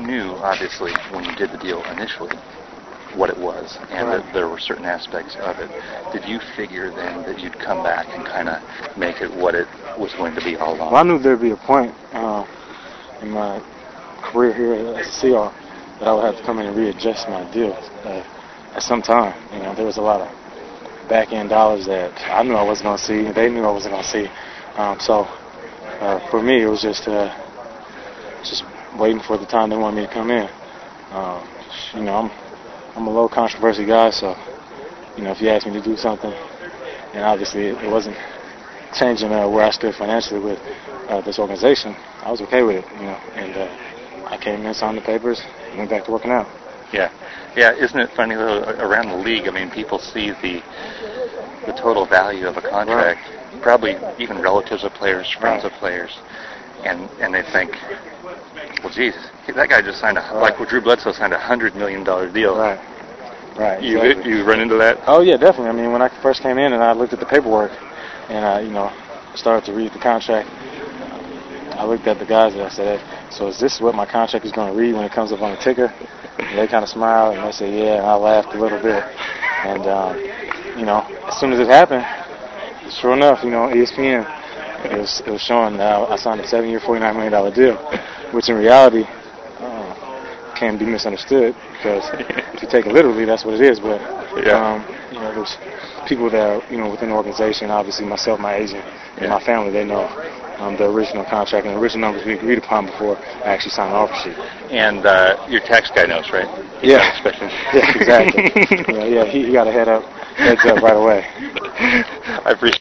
knew, obviously, when you did the deal initially, what it was, and right. that there were certain aspects of it. Did you figure then that you'd come back and kind of make it what it was going to be all along? Well, I knew there'd be a point in my career here as a CR that I would have to come in and readjust my deal at some time. You know, there was a lot of back-end dollars that I knew I wasn't going to see, and they knew I wasn't going to see. So for me, it was just waiting for the time they wanted me to come in. You know, I'm a low controversy guy, so you know, if you asked me to do something, and obviously it wasn't changing where I stood financially with this organization, I was okay with it. You know, and I came in, signed the papers, and went back to working out. Yeah, isn't it funny though? Around the league, I mean, people see the total value of a contract, right. Probably even relatives of players, friends right. of players, and they think, well, geez, that guy just signed like Drew Bledsoe signed $100 million deal. Right. Right. Exactly. You run into that? Oh yeah, definitely. I mean, when I first came in and I looked at the paperwork, and I, you know, started to read the contract, I looked at the guys and I said, hey, so is this what my contract is going to read when it comes up on the ticker? And they kind of smiled and they said, yeah, and I laughed a little bit. And, you know, as soon as it happened, sure enough, you know, ESPN, it was showing that I signed a 7-year, $49 million deal, which in reality can be misunderstood because if you take it literally, that's what it is. But, you know, there's people that are, you know, within the organization, obviously myself, my agent, and my family, they know the original contract and the original numbers we agreed upon before I actually signed the offer sheet. And your tax guy knows, right? He's yeah, exactly. He got a heads up right away. I appreciate